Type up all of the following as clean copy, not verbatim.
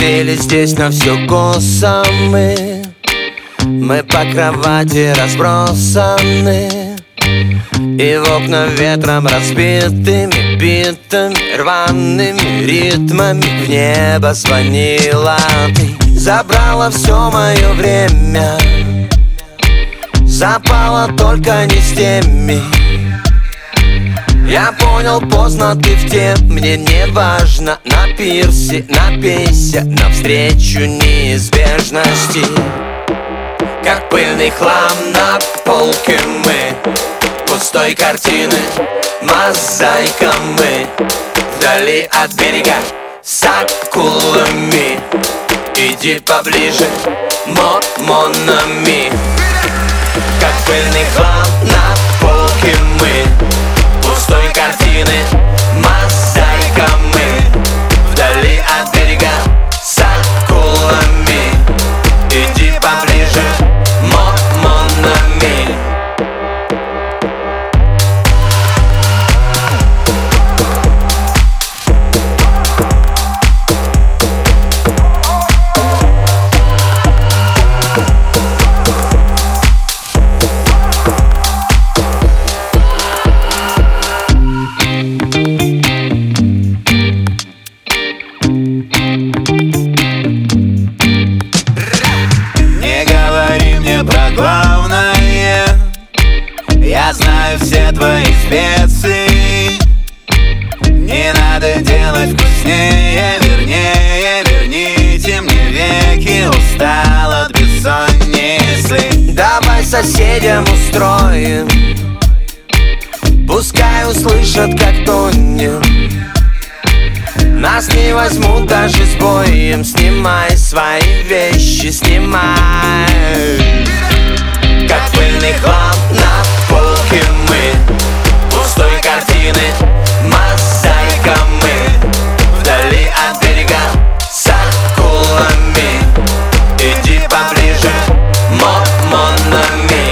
Сели здесь на всю косо мы по кровати разбросаны, и в окна ветром разбитыми битами, рваными ритмами в небо звонила ты. Забрала все мое время, запала только не с теми. Я понял поздно, ты в тем, мне не важно. На пирсе напейся навстречу неизбежности. Как пыльный хлам на полке мы, пустой картины, мозаика мы. Вдали от берега с акулами. Иди поближе, mon ami. Как пыльный хлам на полке мы, пустой картины, мозаика мы. Вдали от берега с акулами. Иди поближе, mon ami. Про главное, я знаю все твои специи. Не надо делать вкуснее, вернее, верните мне веки, устал от бессонницы. Давай соседям устроим, пускай услышат, как тонем. Нас не возьмут даже с боем. Снимай свои вещи, снимай. Как пыльный хлам на полке мы, пустой картины, мозаика мы. Вдали от берега с акулами. Иди поближе, mon ami.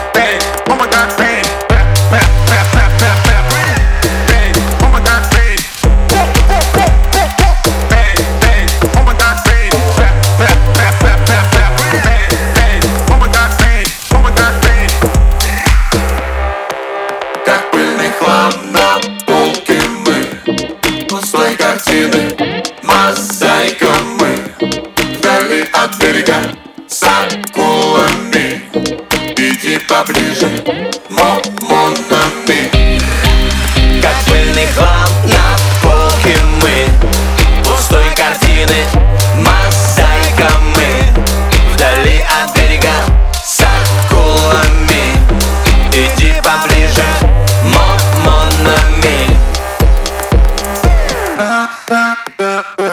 Мозаика мы. Вдали от берега с акулами. Иди поближе, mon ami. Как пыльный хлам на полке мы, пустой картины, мозаика мы. Вдали от берега с акулами. Иди поближе, mon ami.